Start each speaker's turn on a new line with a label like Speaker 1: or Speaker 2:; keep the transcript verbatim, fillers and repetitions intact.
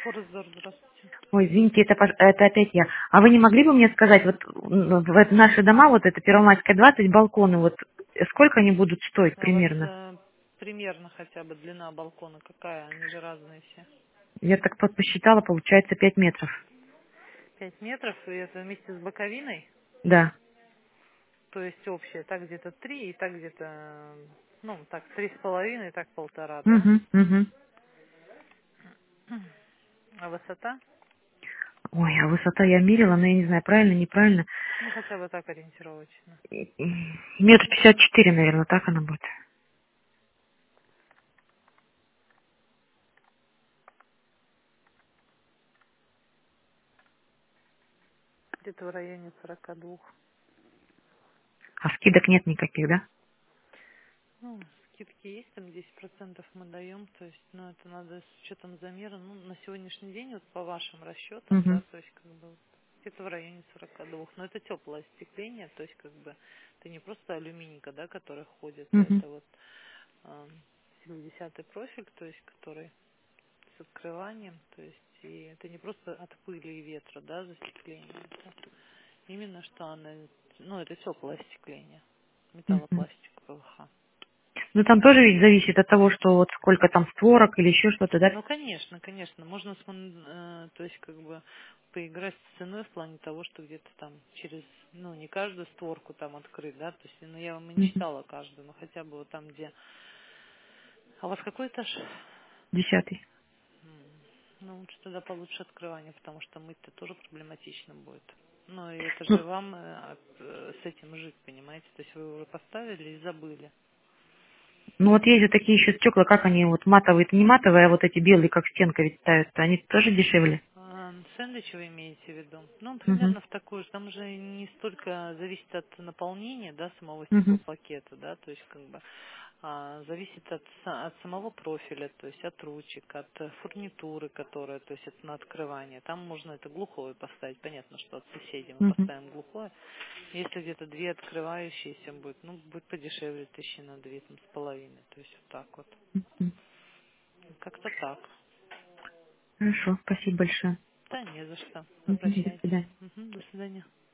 Speaker 1: Форестдор, здравствуйте.
Speaker 2: Ой, извините, это, пош- это опять я. А вы не могли бы мне сказать, вот м, в это наши дома, вот это Первомайская двадцать, балконы, вот э, сколько они будут стоить
Speaker 1: А у вас
Speaker 2: примерно?
Speaker 1: э, примерно хотя бы длина балкона какая? Они же разные все.
Speaker 2: Я так по- посчитала, получается пять метров.
Speaker 1: Пять метров, и это вместе с боковиной,
Speaker 2: Да.
Speaker 1: то есть общее, так где-то три, и так где-то, э, ну, так, три с половиной, и так полтора, да?
Speaker 2: Угу, угу.
Speaker 1: А высота?
Speaker 2: Ой, а высота я мерила, но я не знаю, правильно, неправильно.
Speaker 1: Ну, хотя бы так ориентировочно.
Speaker 2: Метр пятьдесят четыре, наверное, так она будет.
Speaker 1: Где-то в районе сорока двух.
Speaker 2: А скидок нет никаких, да?
Speaker 1: Ну, скидки есть, там десять процентов мы даем, то есть, ну, это надо с учетом замера, ну, на сегодняшний день, вот по вашим расчетам, да,
Speaker 2: Угу,
Speaker 1: то есть, как бы, вот где-то в районе сорока двух. Но это теплое остекление, то есть, как бы, это не просто алюминика, да, который ходит, а
Speaker 2: угу,
Speaker 1: это вот э, семидесятый профиль, то есть, который с открыванием, то есть, и это не просто от пыли и ветра, да, застекление, это именно что оно, ну, это теплое остекление,
Speaker 2: угу.
Speaker 1: металлопластик, ПВХ.
Speaker 2: Ну там тоже ведь зависит от того, что вот сколько там створок или еще что-то, да?
Speaker 1: Ну, конечно, конечно. Можно, смон- э, то есть, как бы, поиграть с ценой в плане того, что где-то там через, ну, не каждую створку там открыть, да, то есть, ну, я вам и не
Speaker 2: Угу.
Speaker 1: читала каждую, но хотя бы вот там, где... А у вас какой этаж?
Speaker 2: Десятый.
Speaker 1: М, Ну, лучше тогда получше открывание, потому что мыть-то тоже проблематично будет. Ну, и это же
Speaker 2: Ну,
Speaker 1: вам э, от- э, с этим жить, понимаете? То есть вы уже поставили и забыли.
Speaker 2: ну вот есть же такие еще стекла, как они вот матовые, это не матовые, а вот эти белые, как стенка ведь ставятся, они тоже дешевле.
Speaker 1: А, сэндвич вы имеете в виду? Ну,
Speaker 2: Угу,
Speaker 1: примерно в такую же. Там уже не столько зависит от наполнения, да, самого
Speaker 2: угу,
Speaker 1: стеклопакета, да, то есть как бы а, зависит от, са- от самого профиля, то есть от ручек, от э, фурнитуры, которая, то есть это на открывание. Там можно это глухое поставить. Понятно, что от соседей мы
Speaker 2: угу,
Speaker 1: поставим глухое. Если где-то две открывающиеся будет, ну, будет подешевле тысячи на две, там, с половиной. То есть вот так вот.
Speaker 2: угу.
Speaker 1: Как-то так.
Speaker 2: Хорошо, спасибо большое.
Speaker 1: Да не за что.
Speaker 2: Мгм, до
Speaker 1: Обращайтесь.
Speaker 2: свидания.
Speaker 1: Мгм, до свидания.